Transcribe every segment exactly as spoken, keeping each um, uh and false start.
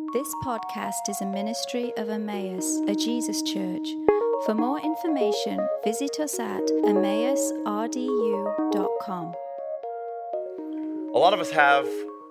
This podcast is a ministry of Emmaus, a Jesus church. For more information, visit us at emmaus r d u dot com. A lot of us have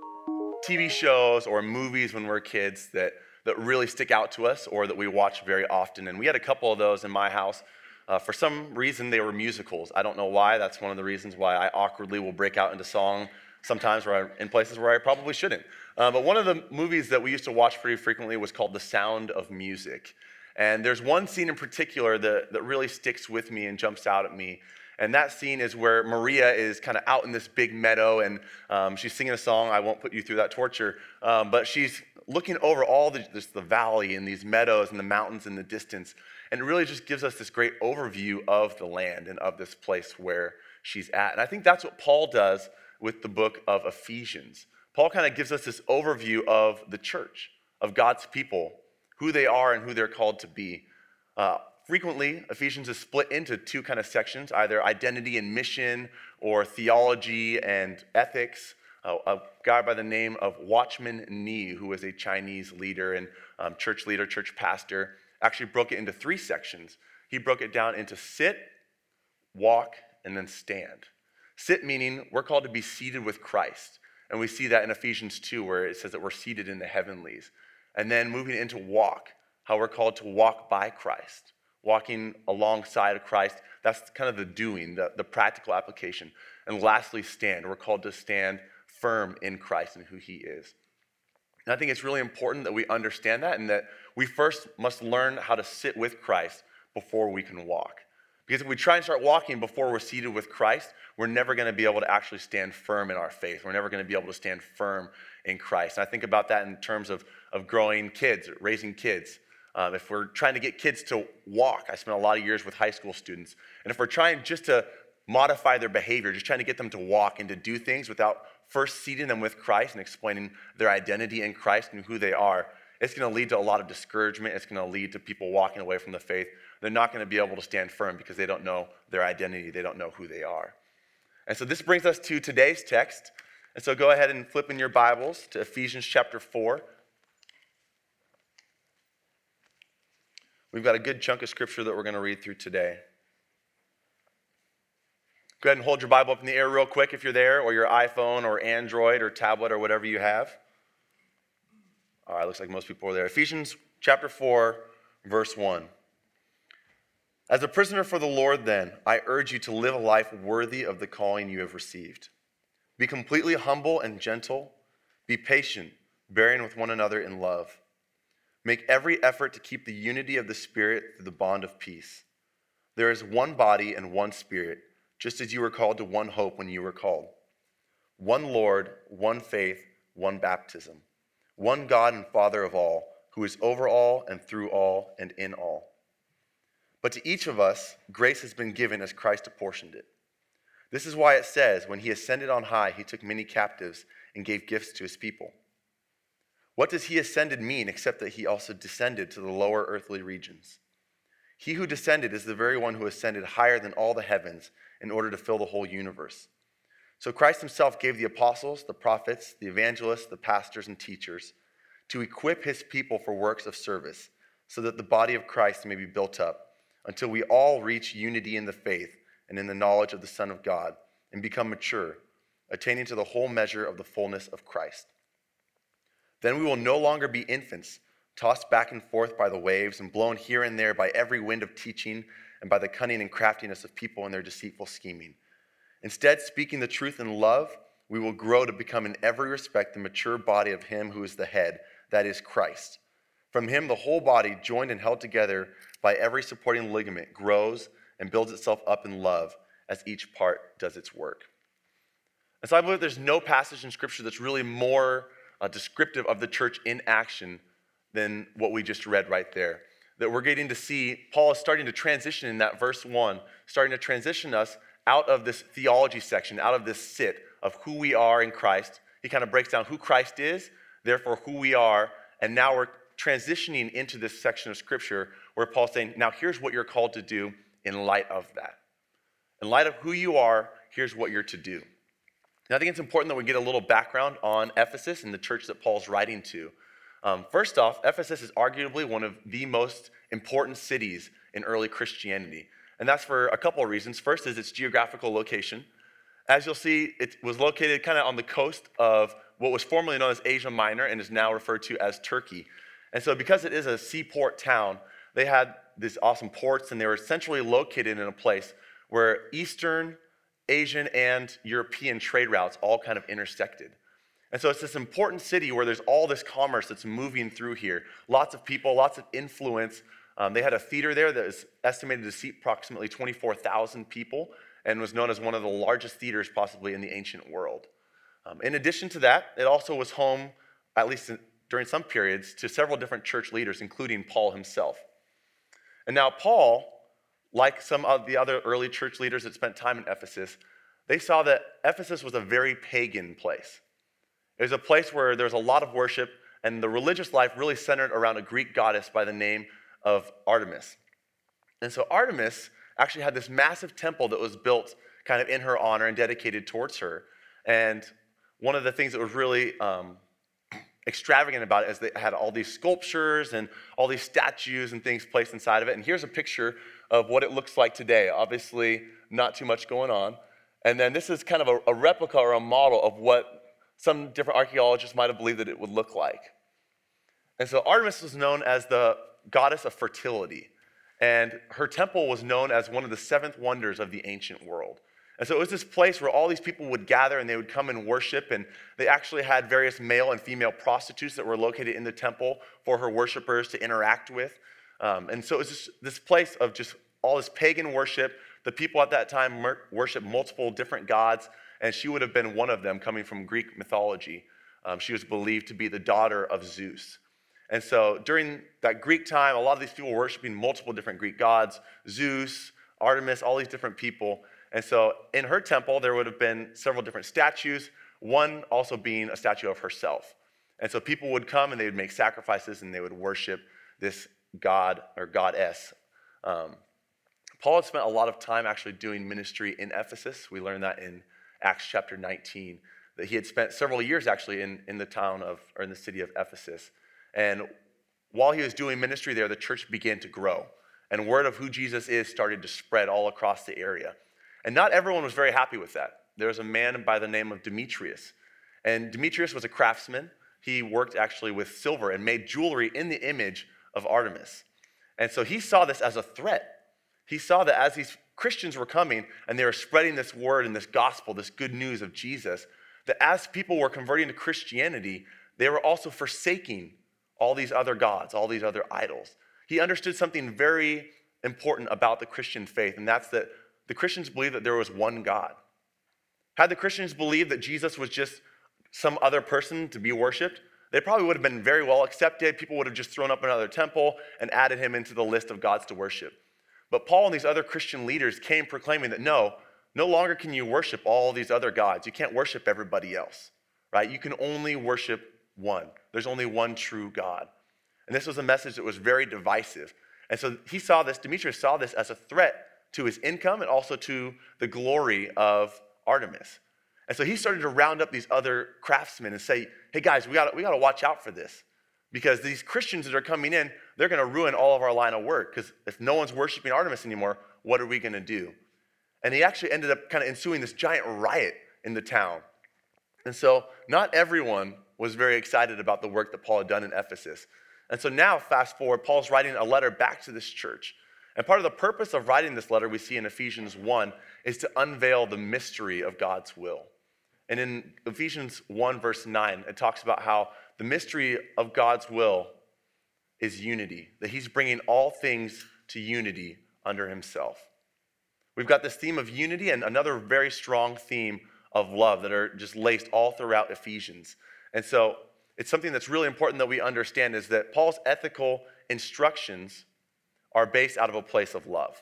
T V shows or movies when we're kids that, that really stick out to us or that we watch very often. And we had a couple of those in my house. Uh, for some reason, they were musicals. I don't know why. That's one of the reasons why I awkwardly will break out into song sometimes where I, in places where I probably shouldn't. Uh, but one of the movies that we used to watch pretty frequently was called The Sound of Music. And there's one scene in particular that, that really sticks with me and jumps out at me. And that scene is where Maria is kind of out in this big meadow and um, she's singing a song. I won't put you through that torture. Um, but she's looking over all the, this, the valley and these meadows and the mountains in the distance. And it really just gives us this great overview of the land and of this place where she's at. And I think that's what Paul does with the book of Ephesians. Paul kind of gives us this overview of the church, of God's people, who they are and who they're called to be. Uh, frequently, Ephesians is split into two kind of sections, either identity and mission or theology and ethics. Uh, a guy by the name of Watchman Nee, who was a Chinese leader and um, church leader, church pastor, actually broke it into three sections. He broke it down into sit, walk, and then stand. Sit meaning we're called to be seated with Christ. And we see that in Ephesians two where it says that we're seated in the heavenlies. And then moving into walk, how we're called to walk by Christ, walking alongside of Christ. That's kind of the doing, the, the practical application. And lastly, stand. We're called to stand firm in Christ and who he is. And I think it's really important that we understand that and that we first must learn how to sit with Christ before we can walk. Because if we try and start walking before we're seated with Christ, we're never going to be able to actually stand firm in our faith. We're never going to be able to stand firm in Christ. And I think about that in terms of, of growing kids, raising kids. Um, if we're trying to get kids to walk, I spent a lot of years with high school students. And if we're trying just to modify their behavior, just trying to get them to walk and to do things without first seating them with Christ and explaining their identity in Christ and who they are, it's going to lead to a lot of discouragement. It's going to lead to people walking away from the faith. They're not going to be able to stand firm because they don't know their identity. They don't know who they are. And so this brings us to today's text. And so go ahead and flip in your Bibles to Ephesians chapter four. We've got a good chunk of scripture that we're going to read through today. Go ahead and hold your Bible up in the air real quick if you're there, or your iPhone or Android or tablet or whatever you have. All right, looks like most people are there. Ephesians chapter four, verse one. As a prisoner for the Lord, then, I urge you to live a life worthy of the calling you have received. Be completely humble and gentle. Be patient, bearing with one another in love. Make every effort to keep the unity of the Spirit through the bond of peace. There is one body and one Spirit, just as you were called to one hope when you were called. One Lord, one faith, one baptism. One God and Father of all, who is over all and through all and in all. But to each of us, grace has been given as Christ apportioned it. This is why it says, when he ascended on high, he took many captives and gave gifts to his people. What does he ascended mean except that he also descended to the lower earthly regions? He who descended is the very one who ascended higher than all the heavens in order to fill the whole universe. So Christ himself gave the apostles, the prophets, the evangelists, the pastors, and teachers to equip his people for works of service, so that the body of Christ may be built up, until we all reach unity in the faith and in the knowledge of the Son of God, and become mature, attaining to the whole measure of the fullness of Christ. Then we will no longer be infants, tossed back and forth by the waves and blown here and there by every wind of teaching and by the cunning and craftiness of people and their deceitful scheming. Instead, speaking the truth in love, we will grow to become in every respect the mature body of him who is the head, that is Christ. From him, the whole body, joined and held together by every supporting ligament, grows and builds itself up in love as each part does its work. And so I believe there's no passage in Scripture that's really more uh, descriptive of the church in action than what we just read right there. That we're getting to see, Paul is starting to transition in that verse one, starting to transition us out of this theology section, out of this sit of who we are in Christ. He kind of breaks down who Christ is, therefore who we are, and now we're transitioning into this section of Scripture where Paul's saying, now here's what you're called to do in light of that. In light of who you are, here's what you're to do. And I think it's important that we get a little background on Ephesus and the church that Paul's writing to. Um, first off, Ephesus is arguably one of the most important cities in early Christianity. And that's for a couple of reasons. First is its geographical location. As you'll see, it was located kind of on the coast of what was formerly known as Asia Minor and is now referred to as Turkey. And so because it is a seaport town, they had these awesome ports, and they were centrally located in a place where Eastern, Asian, and European trade routes all kind of intersected. And so it's this important city where there's all this commerce that's moving through here. Lots of people, lots of influence. Um, they had a theater there that was estimated to seat approximately twenty-four thousand people and was known as one of the largest theaters possibly in the ancient world. Um, in addition to that, it also was home, at least in, during some periods, to several different church leaders, including Paul himself. And now Paul, like some of the other early church leaders that spent time in Ephesus, they saw that Ephesus was a very pagan place. It was a place where there was a lot of worship, and the religious life really centered around a Greek goddess by the name of Artemis. And so Artemis actually had this massive temple that was built kind of in her honor and dedicated towards her. And one of the things that was really um, extravagant about it is they had all these sculptures and all these statues and things placed inside of it. And here's a picture of what it looks like today. Obviously, not too much going on. And then this is kind of a, a replica or a model of what some different archaeologists might have believed that it would look like. And so Artemis was known as the goddess of fertility. And her temple was known as one of the seventh wonders of the ancient world. And so it was this place where all these people would gather and they would come and worship, and they actually had various male and female prostitutes that were located in the temple for her worshipers to interact with. Um, and so it was just this place of just all this pagan worship. The people at that time worshiped multiple different gods, and she would have been one of them coming from Greek mythology. Um, she was believed to be the daughter of Zeus. And so during that Greek time, a lot of these people were worshiping multiple different Greek gods, Zeus, Artemis, all these different people. And so in her temple, there would have been several different statues, one also being a statue of herself. And so people would come and they would make sacrifices and they would worship this god or goddess. Um, Paul had spent a lot of time actually doing ministry in Ephesus. We learned that in Acts chapter nineteen, that he had spent several years actually in, in the town of, or in the city of Ephesus. And while he was doing ministry there, the church began to grow. And word of who Jesus is started to spread all across the area. And not everyone was very happy with that. There was a man by the name of Demetrius. And Demetrius was a craftsman. He worked actually with silver and made jewelry in the image of Artemis. And so he saw this as a threat. He saw that as these Christians were coming and they were spreading this word and this gospel, this good news of Jesus, that as people were converting to Christianity, they were also forsaking all these other gods, all these other idols. He understood something very important about the Christian faith, and that's that the Christians believed that there was one God. Had the Christians believed that Jesus was just some other person to be worshiped, they probably would have been very well accepted. People would have just thrown up another temple and added him into the list of gods to worship. But Paul and these other Christian leaders came proclaiming that no, no longer can you worship all these other gods. You can't worship everybody else, right? You can only worship one. There's only one true God. And this was a message that was very divisive. And so he saw this, Demetrius saw this as a threat to his income and also to the glory of Artemis. And so he started to round up these other craftsmen and say, hey guys, we got we got to watch out for this, because these Christians that are coming in, they're going to ruin all of our line of work, because if no one's worshiping Artemis anymore, what are we going to do? And he actually ended up kind of ensuing this giant riot in the town. And so not everyone was very excited about the work that Paul had done in Ephesus. And so now, fast forward, Paul's writing a letter back to this church. And part of the purpose of writing this letter we see in Ephesians one is to unveil the mystery of God's will. And in Ephesians one, verse nine, it talks about how the mystery of God's will is unity, that he's bringing all things to unity under himself. We've got this theme of unity and another very strong theme of love that are just laced all throughout Ephesians. And so it's something that's really important that we understand, is that Paul's ethical instructions are based out of a place of love.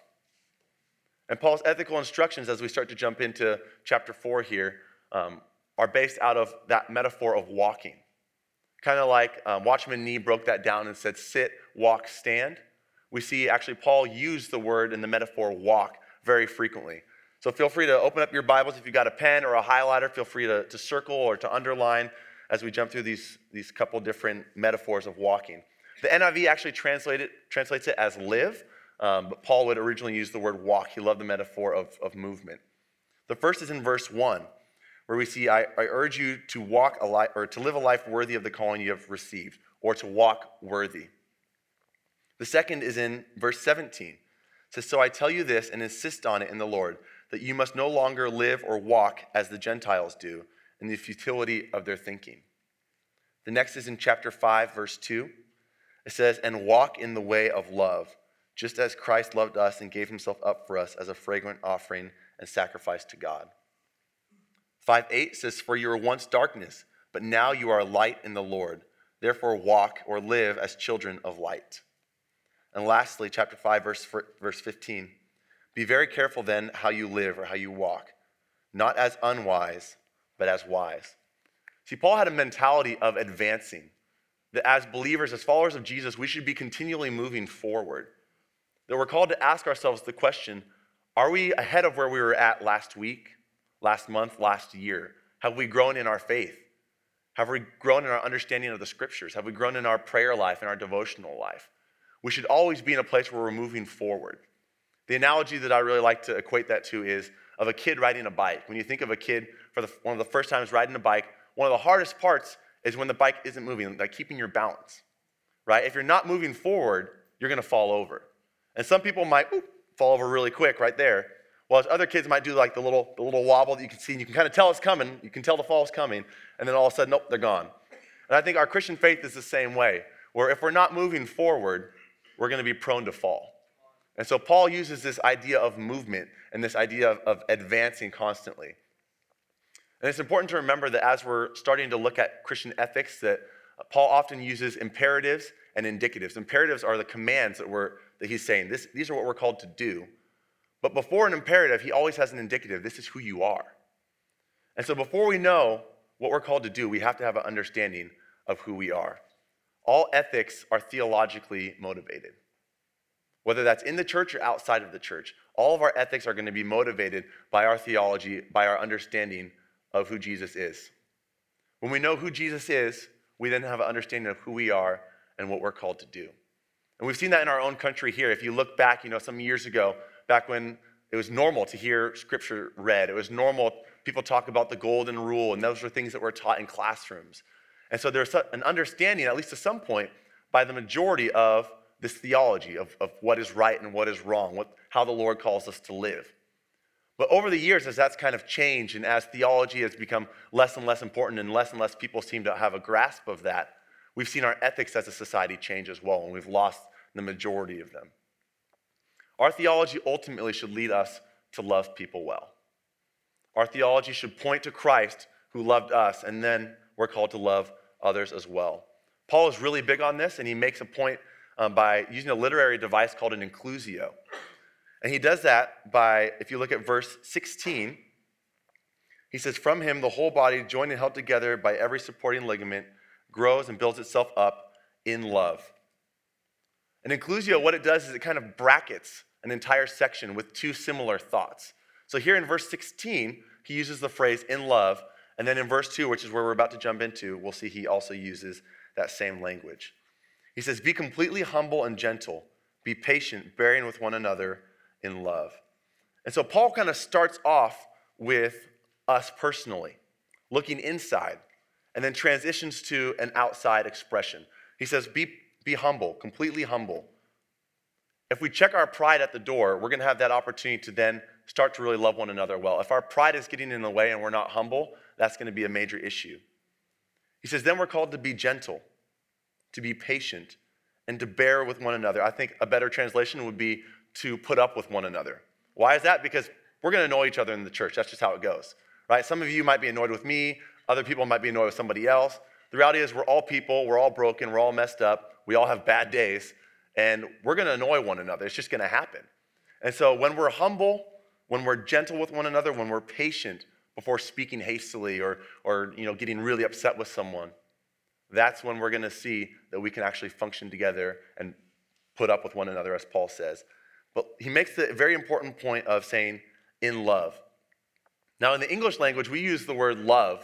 And Paul's ethical instructions, as we start to jump into chapter four here, um, are based out of that metaphor of walking. Kind of like um, Watchman Nee broke that down and said, sit, walk, stand. We see actually Paul use the word in the metaphor walk very frequently. So feel free to open up your Bibles. If you've got a pen or a highlighter, feel free to, to circle or to underline as we jump through these, these couple different metaphors of walking. The N I V actually translate it, translates it as live, um, but Paul would originally use the word walk. He loved the metaphor of, of movement. The first is in verse one, where we see, I, I urge you to walk a life, or to live a life worthy of the calling you have received, or to walk worthy. The second is in verse seventeen. It says, so I tell you this and insist on it in the Lord, that you must no longer live or walk as the Gentiles do, in the futility of their thinking. The next is in chapter five, verse two. It says, and walk in the way of love, just as Christ loved us and gave himself up for us as a fragrant offering and sacrifice to God. five eight says, for you were once darkness, but now you are light in the Lord. Therefore walk or live as children of light. And lastly, chapter five, verse, verse fifteen. Be very careful then how you live or how you walk, not as unwise, but as wise. See, Paul had a mentality of advancing, that as believers, as followers of Jesus, we should be continually moving forward. That we're called to ask ourselves the question, are we ahead of where we were at last week, last month, last year? Have we grown in our faith? Have we grown in our understanding of the scriptures? Have we grown in our prayer life and our devotional life? We should always be in a place where we're moving forward. The analogy that I really like to equate that to is of a kid riding a bike. When you think of a kid for the, one of the first times riding a bike, one of the hardest parts is when the bike isn't moving, like keeping your balance, right? If you're not moving forward, you're gonna fall over. And some people might oop, fall over really quick right there, while other kids might do like the little, the little wobble that you can see, and you can kind of tell it's coming, you can tell the fall's coming, and then all of a sudden, nope, they're gone. And I think our Christian faith is the same way, where if we're not moving forward, we're gonna be prone to fall. And so Paul uses this idea of movement and this idea of, of advancing constantly. And it's important to remember that as we're starting to look at Christian ethics, that Paul often uses imperatives and indicatives. Imperatives are the commands that we're that he's saying. This, these are what we're called to do. But before an imperative, he always has an indicative. This is who you are. And so before we know what we're called to do, we have to have an understanding of who we are. All ethics are theologically motivated. Whether that's in the church or outside of the church, all of our ethics are going to be motivated by our theology, by our understanding of who Jesus is. When we know who Jesus is, we then have an understanding of who we are and what we're called to do. And we've seen that in our own country here. If you look back, you know, some years ago, back when it was normal to hear scripture read, it was normal, people talk about the golden rule, and those were things that were taught in classrooms. And so there's an understanding, at least to some point, by the majority of this theology of, of what is right and what is wrong, what, how the Lord calls us to live. But over the years, as that's kind of changed and as theology has become less and less important and less and less people seem to have a grasp of that, we've seen our ethics as a society change as well, and we've lost the majority of them. Our theology ultimately should lead us to love people well. Our theology should point to Christ who loved us, and then we're called to love others as well. Paul is really big on this, and he makes a point um, by using a literary device called an inclusio. And he does that by, if you look at verse sixteen, he says, from him the whole body, joined and held together by every supporting ligament, grows and builds itself up in love. An inclusio, what it does is it kind of brackets an entire section with two similar thoughts. So here in verse sixteen, he uses the phrase in love, and then in verse two, which is where we're about to jump into, we'll see he also uses that same language. He says, be completely humble and gentle, be patient, bearing with one another in love. And so Paul kind of starts off with us personally, looking inside, and then transitions to an outside expression. He says, be, be humble, completely humble. If we check our pride at the door, we're going to have that opportunity to then start to really love one another well. If our pride is getting in the way and we're not humble, that's going to be a major issue. He says, then we're called to be gentle, to be patient, and to bear with one another. I think a better translation would be to put up with one another. Why is that? Because we're going to annoy each other in the church. That's just how it goes, right? Some of you might be annoyed with me. Other people might be annoyed with somebody else. The reality is we're all people. We're all broken. We're all messed up. We all have bad days. And we're going to annoy one another. It's just going to happen. And so when we're humble, when we're gentle with one another, when we're patient before speaking hastily or, or you know, getting really upset with someone, that's when we're going to see that we can actually function together and put up with one another, as Paul says. But he makes the very important point of saying, in love. Now, in the English language, we use the word love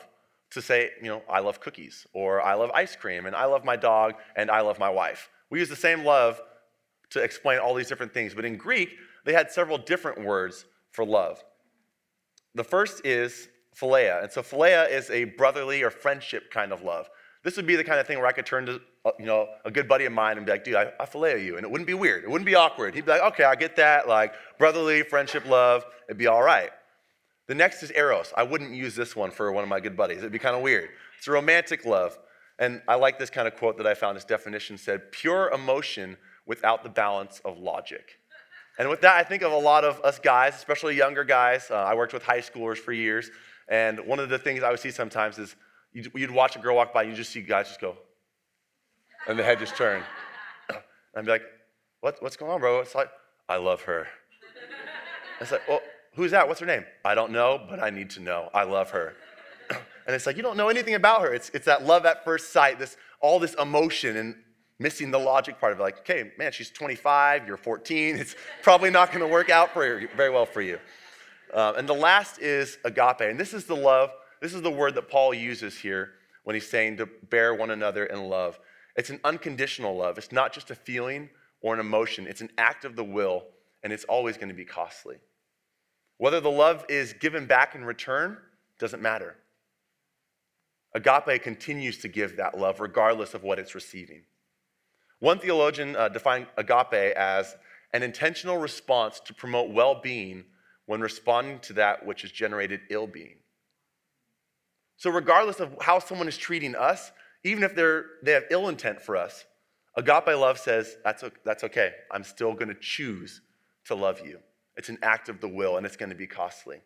to say, you know, I love cookies, or I love ice cream, and I love my dog, and I love my wife. We use the same love to explain all these different things, but in Greek, they had several different words for love. The first is philia, and so philia is a brotherly or friendship kind of love. This would be the kind of thing where I could turn to, you know, a good buddy of mine and be like, dude, I, I philia you, and it wouldn't be weird. It wouldn't be awkward. He'd be like, okay, I get that, like brotherly, friendship, love, it'd be all right. The next is eros. I wouldn't use this one for one of my good buddies. It'd be kind of weird. It's a romantic love, and I like this kind of quote that I found. This definition said, pure emotion without the balance of logic. And with that, I think of a lot of us guys, especially younger guys. Uh, I worked with high schoolers for years, and one of the things I would see sometimes is you'd, you'd watch a girl walk by, and you just see guys just go, and the head just turn. And I'd be like, what, what's going on, bro? It's like, I love her. It's like, well, who's that? What's her name? I don't know, but I need to know. I love her. And it's like, you don't know anything about her. It's, it's that love at first sight, this all this emotion, and missing the logic part of it. Like, okay, man, she's twenty-five, you're fourteen. It's probably not going to work out for you, very well for you. Uh, and the last is agape. And this is the love, this is the word that Paul uses here when he's saying to bear one another in love. It's an unconditional love. It's not just a feeling or an emotion. It's an act of the will, and it's always going to be costly. Whether the love is given back in return doesn't matter. Agape continues to give that love regardless of what it's receiving. One theologian uh, defined agape as an intentional response to promote well-being when responding to that which has generated ill-being. So regardless of how someone is treating us, even if they're, they have ill intent for us, agape love says, that's, that's okay. I'm still going to choose to love you. It's an act of the will, and it's going to be costly.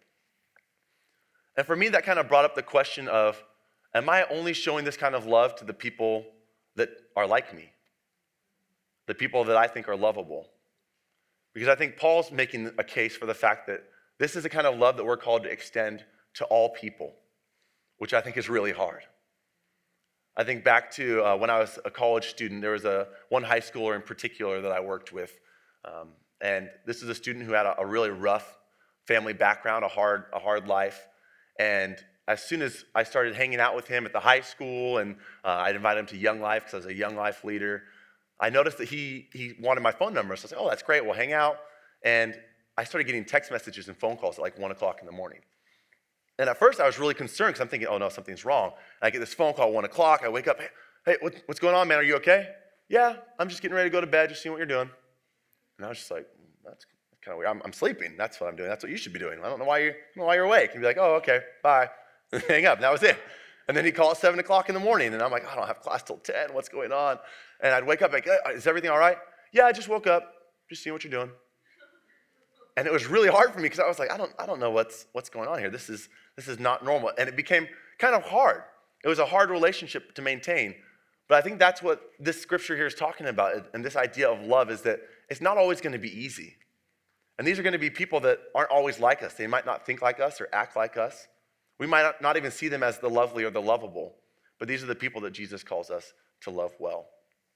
And for me, that kind of brought up the question of, am I only showing this kind of love to the people that are like me? The people that I think are lovable? Because I think Paul's making a case for the fact that this is the kind of love that we're called to extend to all people, which I think is really hard. I think back to uh, when I was a college student, there was a one high schooler in particular that I worked with. Um, and this is a student who had a, a really rough family background, a hard, a hard life. And as soon as I started hanging out with him at the high school, and uh, I'd invite him to Young Life because I was a Young Life leader, I noticed that he he wanted my phone number. So I said, oh, that's great, we'll hang out. And I started getting text messages and phone calls at like one o'clock in the morning. And at first I was really concerned because I'm thinking, oh no, something's wrong. And I get this phone call at one o'clock, I wake up, hey, hey what, what's going on, man, are you okay? Yeah, I'm just getting ready to go to bed, just seeing what you're doing. And I was just like, that's kind of weird. I'm, I'm sleeping, that's what I'm doing, that's what you should be doing. I don't know why you're, I don't know why you're awake. And be like, oh, okay, bye. And hang up, and that was it. And then he'd call at seven o'clock in the morning, and I'm like, I don't have class till ten, what's going on? And I'd wake up like, is everything all right? Yeah, I just woke up, just seeing what you're doing. And it was really hard for me because I was like, I don't, I don't know what's what's going on here. This is this is not normal. And it became kind of hard. It was a hard relationship to maintain. But I think that's what this scripture here is talking about. And this idea of love is that it's not always going to be easy. And these are going to be people that aren't always like us. They might not think like us or act like us. We might not even see them as the lovely or the lovable. But these are the people that Jesus calls us to love well.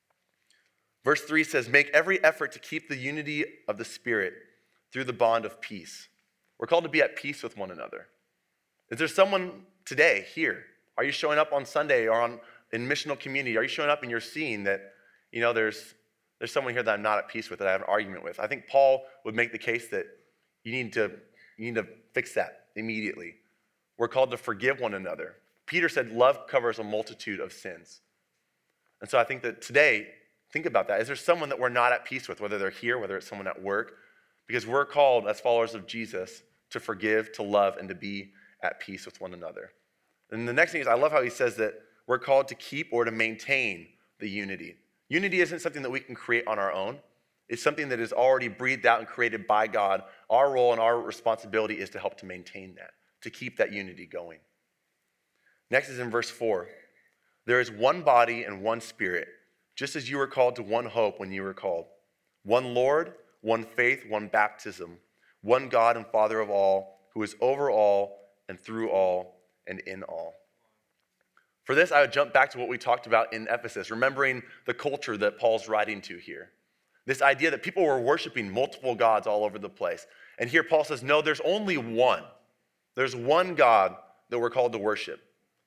Verse three says, make every effort to keep the unity of the Spirit through the bond of peace. We're called to be at peace with one another. Is there someone today here? Are you showing up on Sunday or on in missional community? Are you showing up and you're seeing that, you know, there's there's someone here that I'm not at peace with, that I have an argument with? I think Paul would make the case that you need to you need to fix that immediately. We're called to forgive one another. Peter said love covers a multitude of sins. And so I think that today, think about that. Is there someone that we're not at peace with, whether they're here, whether it's someone at work? Because we're called as followers of Jesus to forgive, to love, and to be at peace with one another. And the next thing is, I love how he says that we're called to keep or to maintain the unity. Unity isn't something that we can create on our own. It's something that is already breathed out and created by God. Our role and our responsibility is to help to maintain that, to keep that unity going. Next is in verse four. There is one body and one Spirit, just as you were called to one hope when you were called. One Lord, one faith, one baptism, one God and Father of all, who is over all and through all and in all. For this, I would jump back to what we talked about in Ephesus, remembering the culture that Paul's writing to here. This idea that people were worshiping multiple gods all over the place. And here Paul says, no, there's only one. There's one God that we're called to worship.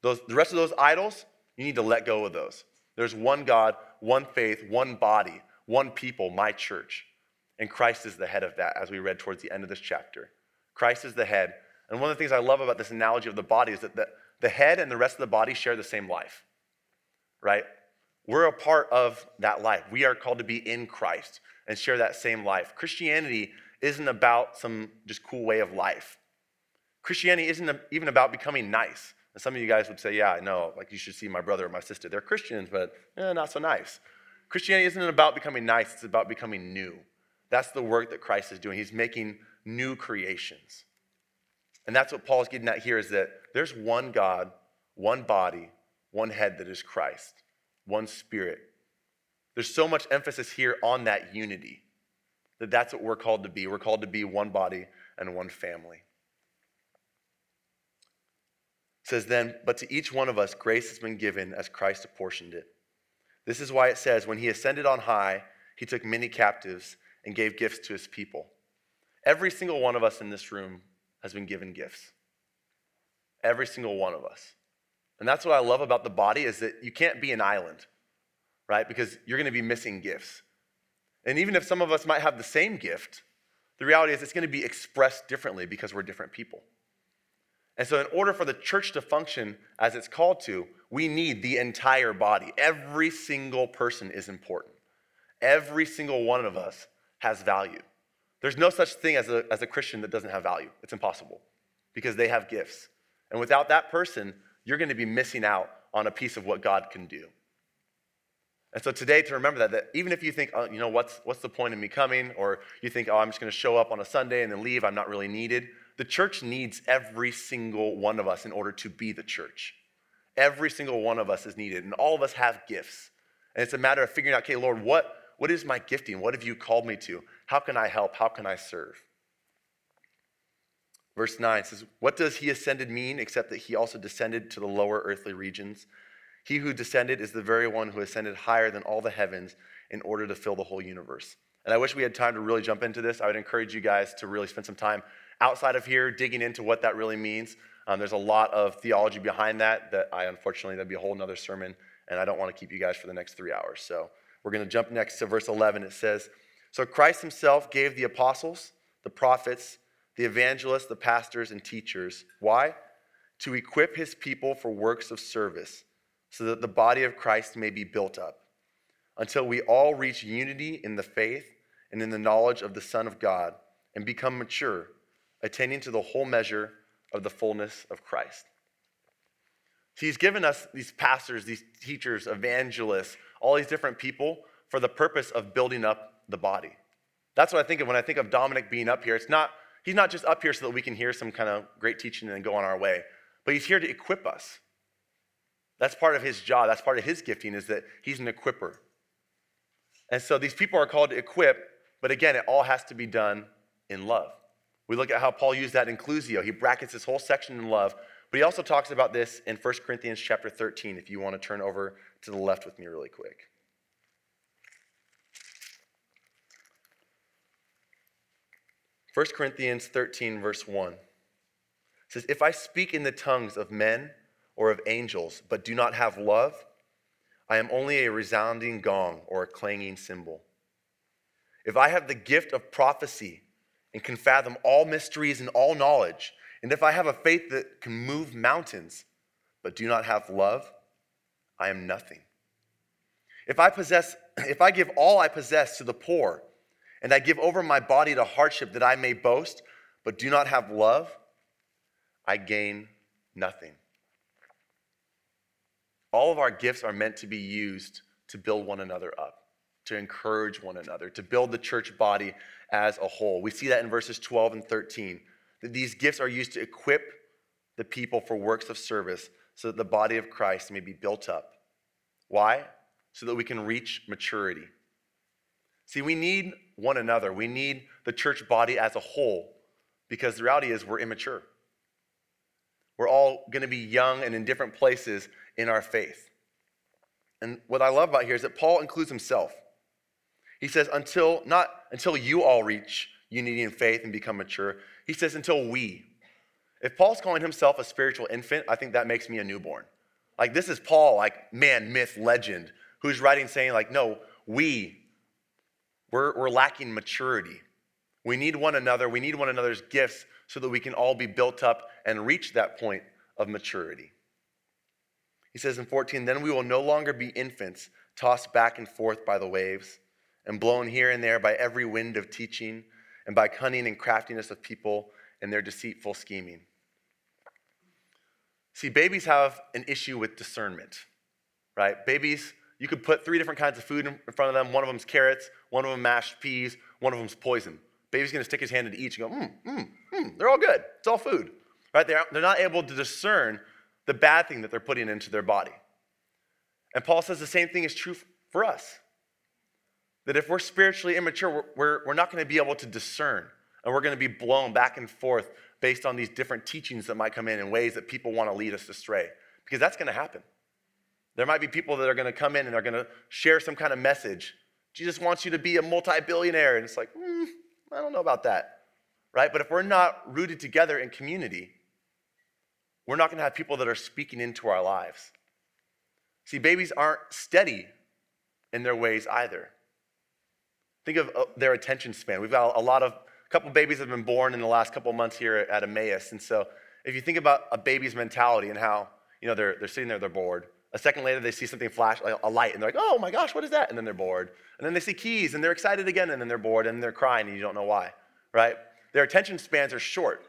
Those, the rest of those idols, you need to let go of those. There's one God, one faith, one body, one people, my church. And Christ is the head of that, as we read towards the end of this chapter. Christ is the head. And one of the things I love about this analogy of the body is that the, the head and the rest of the body share the same life, right? We're a part of that life. We are called to be in Christ and share that same life. Christianity isn't about some just cool way of life. Christianity isn't even about becoming nice. And some of you guys would say, yeah, I know, like you should see my brother or my sister. They're Christians, but eh, not so nice. Christianity isn't about becoming nice. It's about becoming new. That's the work that Christ is doing. He's making new creations. And that's what Paul's getting at here, is that there's one God, one body, one head that is Christ, one spirit. There's so much emphasis here on that unity, that that's what we're called to be. We're called to be one body and one family. It says then, but to each one of us grace has been given as Christ apportioned it. This is why it says, when he ascended on high, he took many captives and gave gifts to his people. Every single one of us in this room has been given gifts. Every single one of us. And that's what I love about the body, is that you can't be an island, right? Because you're going to be missing gifts. And even if some of us might have the same gift, the reality is it's going to be expressed differently because we're different people. And so in order for the church to function as it's called to, we need the entire body. Every single person is important. Every single one of us has value. There's no such thing as a, as a Christian that doesn't have value. It's impossible, because they have gifts. And without that person, you're going to be missing out on a piece of what God can do. And so today, to remember that, that even if you think, oh, you know, what's, what's the point of me coming? Or you think, oh, I'm just going to show up on a Sunday and then leave, I'm not really needed. The church needs every single one of us in order to be the church. Every single one of us is needed, and all of us have gifts. And it's a matter of figuring out, okay, Lord, what, what is my gifting? What have you called me to? How can I help? How can I serve? Verse nine says, what does he ascended mean except that he also descended to the lower earthly regions? He who descended is the very one who ascended higher than all the heavens in order to fill the whole universe. And I wish we had time to really jump into this. I would encourage you guys to really spend some time outside of here digging into what that really means. Um, there's a lot of theology behind that that I, unfortunately, that'd be a whole nother sermon, and I don't want to keep you guys for the next three hours. So we're going to jump next to verse eleven. It says, so Christ himself gave the apostles, the prophets, the evangelists, the pastors, and teachers. Why? To equip his people for works of service, so that the body of Christ may be built up, until we all reach unity in the faith and in the knowledge of the Son of God, and become mature, attaining to the whole measure of the fullness of Christ. So he's given us these pastors, these teachers, evangelists, all these different people for the purpose of building up the body. That's what I think of when I think of Dominic being up here. It's not, he's not just up here so that we can hear some kind of great teaching and go on our way, but he's here to equip us. That's part of his job. That's part of his gifting, is that he's an equipper. And so these people are called to equip, but again, it all has to be done in love. We look at how Paul used that inclusio. He brackets this whole section in love, but he also talks about this in First Corinthians chapter thirteen, if you want to turn over to the left with me really quick. First Corinthians thirteen, verse one. It says, if I speak in the tongues of men or of angels, but do not have love, I am only a resounding gong or a clanging cymbal. If I have the gift of prophecy and can fathom all mysteries and all knowledge, and if I have a faith that can move mountains, but do not have love, I am nothing. If I possess, if I give all I possess to the poor, and I give over my body to hardship that I may boast, but do not have love, I gain nothing. All of our gifts are meant to be used to build one another up, to encourage one another, to build the church body as a whole. We see that in verses twelve and thirteen, that these gifts are used to equip the people for works of service so that the body of Christ may be built up. Why? So that we can reach maturity. See, we need one another. We need the church body as a whole, because the reality is we're immature. We're all going to be young and in different places in our faith. And what I love about here is that Paul includes himself. He says, until, not until you all reach unity in faith and become mature. He says, until we. If Paul's calling himself a spiritual infant, I think that makes me a newborn. Like, this is Paul, like, man, myth, legend, who's writing saying, like, no, we, we're, we're lacking maturity. We need one another. We need one another's gifts so that we can all be built up and reach that point of maturity. He says in fourteen, then we will no longer be infants, tossed back and forth by the waves and blown here and there by every wind of teaching and by cunning and craftiness of people and their deceitful scheming. See, babies have an issue with discernment, right? Babies, you could put three different kinds of food in front of them. One of them's carrots, one of them mashed peas, one of them's poison. Baby's gonna stick his hand into each and go, mm, mm, mm, they're all good. It's all food, right? They're, they're not able to discern the bad thing that they're putting into their body. And Paul says the same thing is true for us. That if we're spiritually immature, we're, we're, we're not gonna be able to discern, and we're gonna be blown back and forth based on these different teachings that might come in in ways that people wanna lead us astray, because that's gonna happen. There might be people that are gonna come in and are gonna share some kind of message. Jesus wants you to be a multi-billionaire, and it's like, mm, I don't know about that, right? But if we're not rooted together in community, we're not gonna have people that are speaking into our lives. See, babies aren't steady in their ways either. Think of their attention span. We've got a lot of, a couple babies have been born in the last couple months here at Emmaus. And so if you think about a baby's mentality and how, you know, they're, they're sitting there, they're bored. A second later, they see something flash, like a light, and they're like, oh my gosh, what is that? And then they're bored. And then they see keys, and they're excited again, and then they're bored, and they're crying, and you don't know why, right? Their attention spans are short.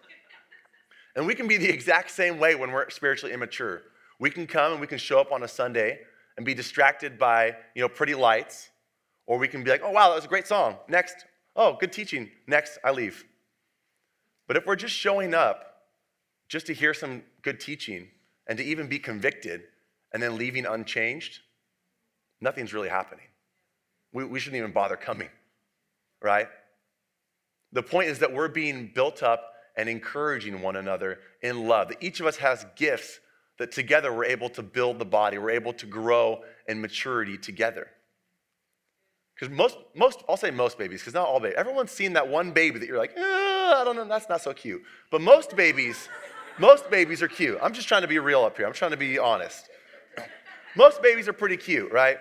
And we can be the exact same way when we're spiritually immature. We can come and we can show up on a Sunday and be distracted by, you know, pretty lights, or we can be like, oh, wow, that was a great song. Next, oh, good teaching. Next, I leave. But if we're just showing up just to hear some good teaching and to even be convicted and then leaving unchanged, nothing's really happening. We, we shouldn't even bother coming, right? The point is that we're being built up and encouraging one another in love. That each of us has gifts that together we're able to build the body. We're able to grow in maturity together. Because most, most, I'll say most babies, because not all babies. Everyone's seen that one baby that you're like, eh, I don't know, that's not so cute. But most babies, most babies are cute. I'm just trying to be real up here. I'm trying to be honest. Most babies are pretty cute, right?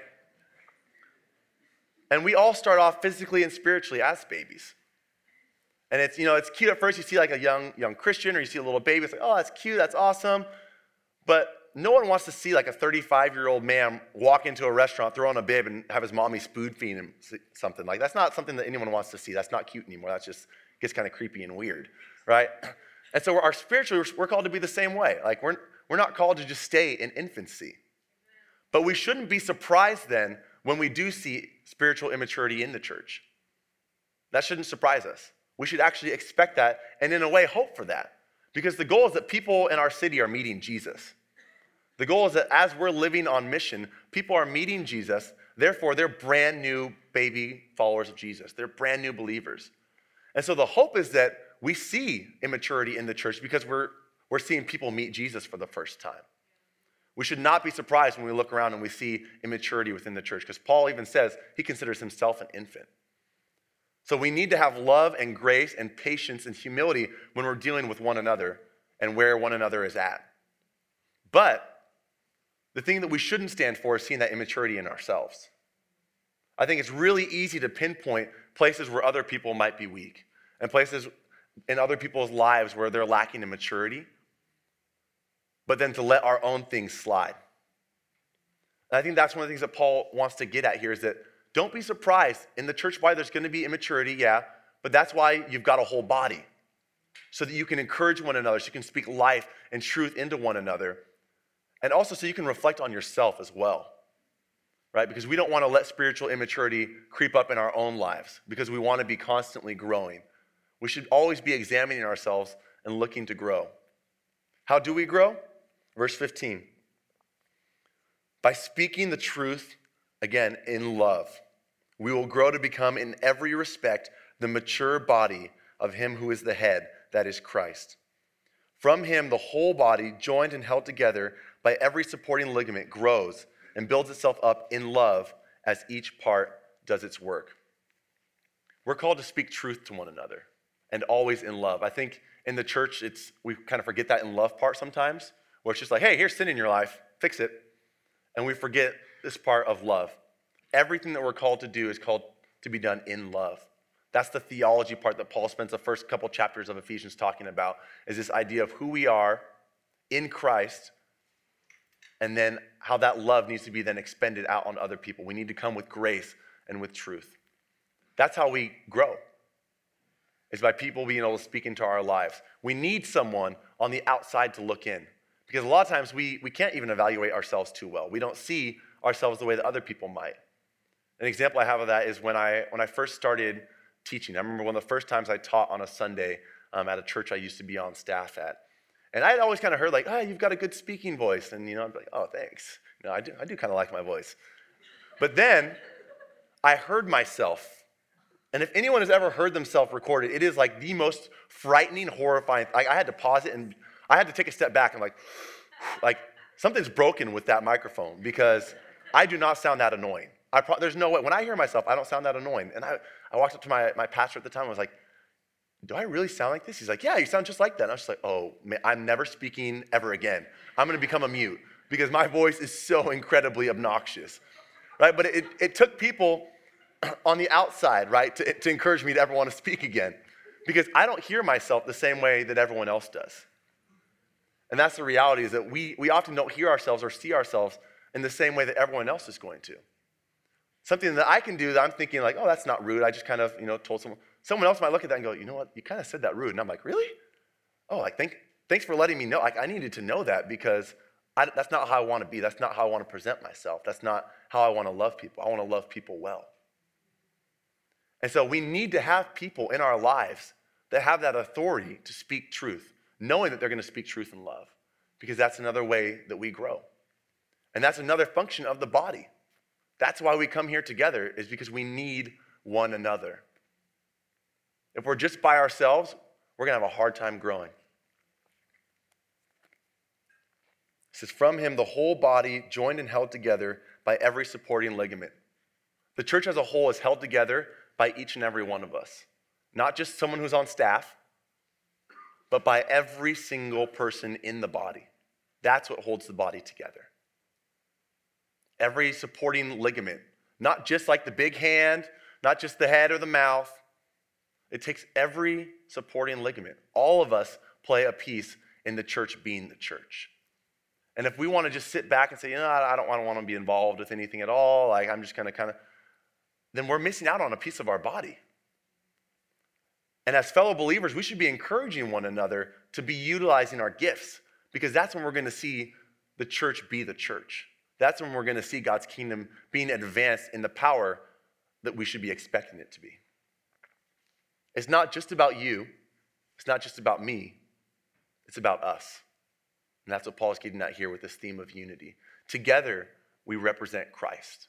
And we all start off physically and spiritually as babies. And it's, you know, it's cute at first. You see like a young young Christian, or you see a little baby. It's like, oh, that's cute, that's awesome. But no one wants to see like a thirty-five-year-old man walk into a restaurant, throw on a bib, and have his mommy spoon feed him something. Like, that's not something that anyone wants to see. That's not cute anymore. That just gets kind of creepy and weird, right? And so our spiritually, we're called to be the same way. Like, we're, we're not called to just stay in infancy. But we shouldn't be surprised then when we do see spiritual immaturity in the church. That shouldn't surprise us. We should actually expect that and, in a way, hope for that. Because the goal is that people in our city are meeting Jesus. The goal is that as we're living on mission, people are meeting Jesus. Therefore, they're brand new baby followers of Jesus. They're brand new believers. And so the hope is that we see immaturity in the church because we're, we're seeing people meet Jesus for the first time. We should not be surprised when we look around and we see immaturity within the church, because Paul even says he considers himself an infant. So we need to have love and grace and patience and humility when we're dealing with one another and where one another is at. But the thing that we shouldn't stand for is seeing that immaturity in ourselves. I think it's really easy to pinpoint places where other people might be weak and places in other people's lives where they're lacking in maturity, but then to let our own things slide. And I think that's one of the things that Paul wants to get at here, is that don't be surprised. In the church body, there's going to be immaturity, yeah, but that's why you've got a whole body, so that you can encourage one another, so you can speak life and truth into one another, and also so you can reflect on yourself as well, right? Because we don't want to let spiritual immaturity creep up in our own lives, because we want to be constantly growing. We should always be examining ourselves and looking to grow. How do we grow? Verse fifteen. By speaking the truth, again, in love, we will grow to become in every respect the mature body of him who is the head, that is Christ. From him, the whole body, joined and held together by every supporting ligament, grows and builds itself up in love as each part does its work. We're called to speak truth to one another, and always in love. I think in the church, it's we kind of forget that in love part sometimes, where it's just like, hey, here's sin in your life, fix it. And we forget this part of love. Everything that we're called to do is called to be done in love. That's the theology part that Paul spends the first couple chapters of Ephesians talking about, is this idea of who we are in Christ, and then how that love needs to be then expended out on other people. We need to come with grace and with truth. That's how we grow, is by people being able to speak into our lives. We need someone on the outside to look in, because a lot of times we, we can't even evaluate ourselves too well. We don't see ourselves the way that other people might. An example I have of that is when I when I first started teaching. I remember one of the first times I taught on a Sunday um, at a church I used to be on staff at. And I had always kind of heard like, oh, you've got a good speaking voice. And, you know, I'd be like, oh, thanks. You know, I do, I do kind of like my voice. But then I heard myself. And if anyone has ever heard themselves recorded, it is like the most frightening, horrifying. Like I had to pause it and I had to take a step back and like, like something's broken with that microphone, because I do not sound that annoying. I pro- there's no way. When I hear myself, I don't sound that annoying. And I, I walked up to my, my pastor at the time. I was like, do I really sound like this? He's like, yeah, you sound just like that. And I was just like, oh, man, I'm never speaking ever again. I'm going to become a mute because my voice is so incredibly obnoxious, right? But it, it took people on the outside, right, to, to encourage me to ever want to speak again, because I don't hear myself the same way that everyone else does. And that's the reality, is that we, we often don't hear ourselves or see ourselves in the same way that everyone else is going to. Something that I can do that I'm thinking like, oh, that's not rude. I just kind of, you know, told someone. Someone else might look at that and go, you know what? You kind of said that rude. And I'm like, really? Oh, like, thank, thanks for letting me know. Like, I needed to know that, because I, that's not how I want to be. That's not how I want to present myself. That's not how I want to love people. I want to love people well. And so we need to have people in our lives that have that authority to speak truth, knowing that they're going to speak truth in love, because that's another way that we grow. And that's another function of the body. That's why we come here together, is because we need one another. If we're just by ourselves, we're going to have a hard time growing. It says, from him, the whole body, joined and held together by every supporting ligament. The church as a whole is held together by each and every one of us. Not just someone who's on staff, but by every single person in the body. That's what holds the body together. Every supporting ligament. Not just like the big hand, not just the head or the mouth. It takes every supporting ligament. All of us play a piece in the church being the church. And if we want to just sit back and say, you know, I don't want to be involved with anything at all, like I'm just going to kind of, then we're missing out on a piece of our body. And as fellow believers, we should be encouraging one another to be utilizing our gifts, because that's when we're going to see the church be the church. That's when we're going to see God's kingdom being advanced in the power that we should be expecting it to be. It's not just about you. It's not just about me. It's about us. And that's what Paul is getting at here with this theme of unity. Together, we represent Christ.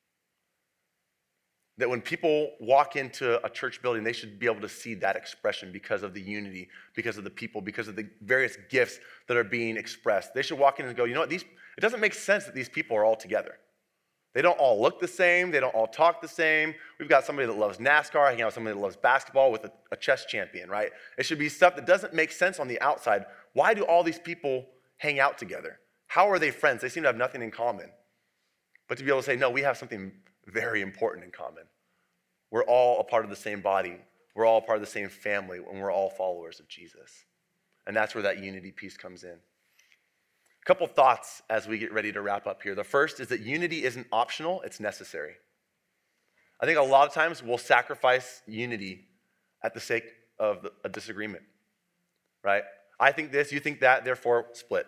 That when people walk into a church building, they should be able to see that expression because of the unity, because of the people, because of the various gifts that are being expressed. They should walk in and go, you know what, these, it doesn't make sense that these people are all together. They don't all look the same. They don't all talk the same. We've got somebody that loves NASCAR, hanging out with somebody that loves basketball with a, a chess champion, right? It should be stuff that doesn't make sense on the outside. Why do all these people hang out together? How are they friends? They seem to have nothing in common. But to be able to say, no, we have something very important in common. We're all a part of the same body. We're all a part of the same family, and we're all followers of Jesus. And that's where that unity piece comes in. A couple thoughts as we get ready to wrap up here. The first is that unity isn't optional, it's necessary. I think a lot of times we'll sacrifice unity at the sake of a disagreement, right? I think this, you think that, therefore split.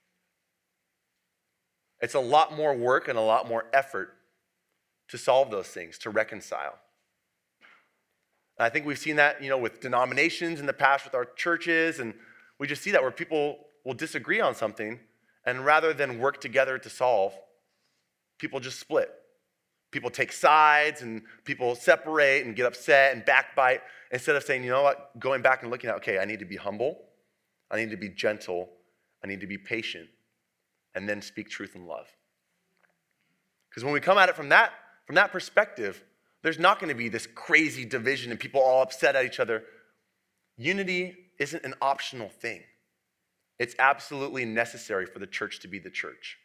It's a lot more work and a lot more effort to solve those things, to reconcile. And I think we've seen that, you know, with denominations in the past, with our churches, and we just see that where people will disagree on something, and rather than work together to solve, people just split. People take sides, and people separate and get upset and backbite, instead of saying, you know what, going back and looking at, okay, I need to be humble, I need to be gentle, I need to be patient, and then speak truth in love. Because when we come at it from that, from that perspective, there's not going to be this crazy division and people all upset at each other. Unity isn't an optional thing. It's absolutely necessary for the church to be the church.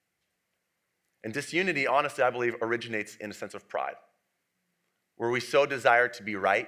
And disunity, honestly, I believe, originates in a sense of pride, where we so desire to be right.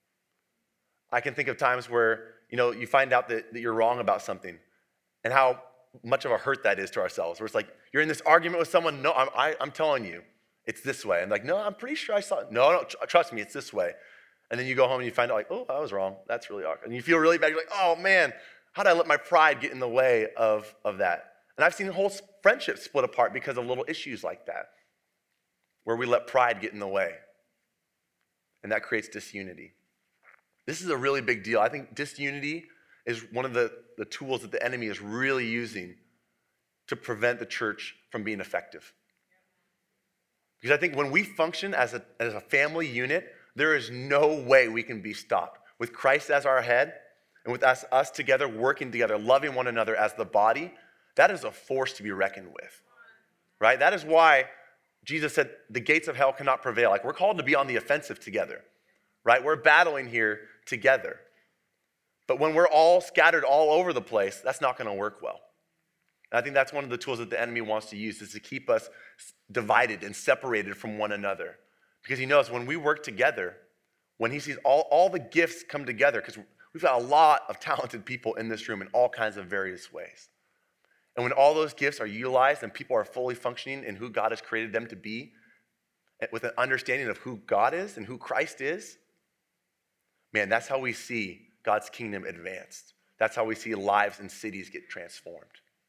I can think of times where, you know, you find out that, that you're wrong about something and how much of a hurt that is to ourselves, where it's like, you're in this argument with someone, no, I'm, I, I'm telling you, it's this way. And like, no, I'm pretty sure I saw it. No, no, tr- trust me, it's this way. And then you go home and you find out like, oh, I was wrong. That's really awkward. And you feel really bad. You're like, oh man, how did I let my pride get in the way of, of that? And I've seen whole friendships split apart because of little issues like that, where we let pride get in the way. And that creates disunity. This is a really big deal. I think disunity is one of the, the tools that the enemy is really using to prevent the church from being effective. Because I think when we function as a, as a family unit, there is no way we can be stopped. With Christ as our head, and with us, us together, working together, loving one another as the body, that is a force to be reckoned with, right? That is why Jesus said the gates of hell cannot prevail. Like, we're called to be on the offensive together, right? We're battling here together. But when we're all scattered all over the place, that's not going to work well. And I think that's one of the tools that the enemy wants to use, is to keep us divided and separated from one another. Because he knows when we work together, when he sees all, all the gifts come together, because we've got a lot of talented people in this room in all kinds of various ways. And when all those gifts are utilized and people are fully functioning in who God has created them to be, with an understanding of who God is and who Christ is, man, that's how we see God's kingdom advanced. That's how we see lives and cities get transformed.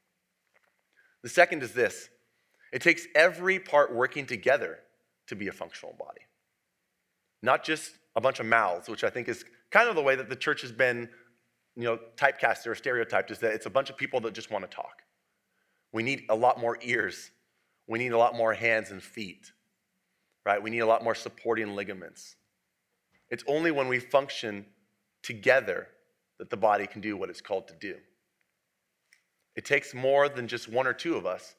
The second is this. It takes every part working together to be a functional body. Not just a bunch of mouths, which I think is kind of the way that the church has been, you know, typecast or stereotyped, is that it's a bunch of people that just want to talk. We need a lot more ears. We need a lot more hands and feet, right? We need a lot more supporting ligaments. It's only when we function together that the body can do what it's called to do. It takes more than just one or two of us.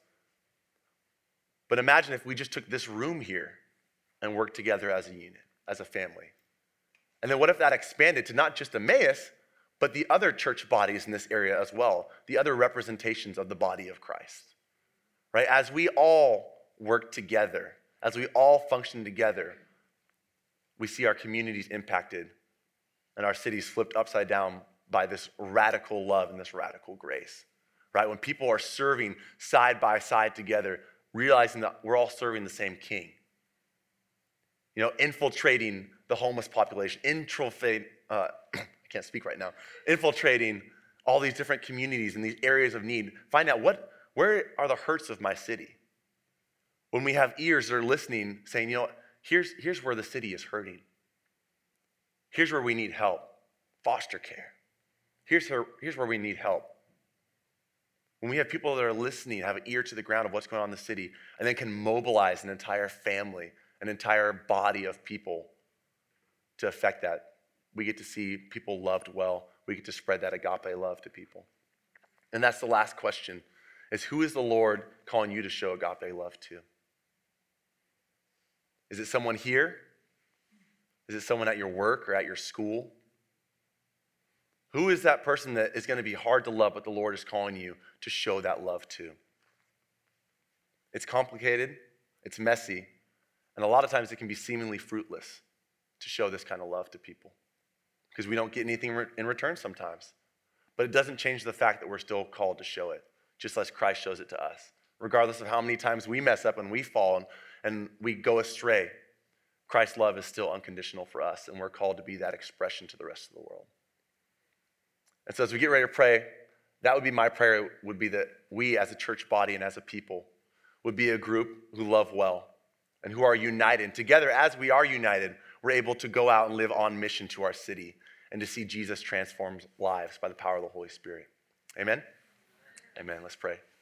But imagine if we just took this room here and worked together as a unit, as a family. And then what if that expanded to not just Emmaus, but the other church bodies in this area as well, the other representations of the body of Christ, right? As we all work together, as we all function together, we see our communities impacted and our cities flipped upside down by this radical love and this radical grace, right? When people are serving side by side together, realizing that we're all serving the same king. You know, infiltrating the homeless population, infiltrate, uh, I can't speak right now, infiltrating all these different communities in these areas of need. Find out what, where are the hurts of my city? When we have ears that are listening, saying, you know, here's, here's where the city is hurting. Here's where we need help, foster care. Here's, her, here's where we need help. When we have people that are listening, have an ear to the ground of what's going on in the city, and then can mobilize an entire family, an entire body of people to affect that, we get to see people loved well. We get to spread that agape love to people. And that's the last question, is who is the Lord calling you to show agape love to? Is it someone here? Is it someone at your work or at your school? Who is that person that is going to be hard to love, but the Lord is calling you to show that love to? It's complicated, it's messy, and a lot of times it can be seemingly fruitless to show this kind of love to people because we don't get anything in return sometimes. But it doesn't change the fact that we're still called to show it, just as Christ shows it to us. Regardless of how many times we mess up and we fall and, and we go astray, Christ's love is still unconditional for us, and we're called to be that expression to the rest of the world. And so as we get ready to pray, that would be my prayer, would be that we as a church body and as a people would be a group who love well and who are united. Together, as we are united, we're able to go out and live on mission to our city and to see Jesus transform lives by the power of the Holy Spirit. Amen? Amen. Let's pray.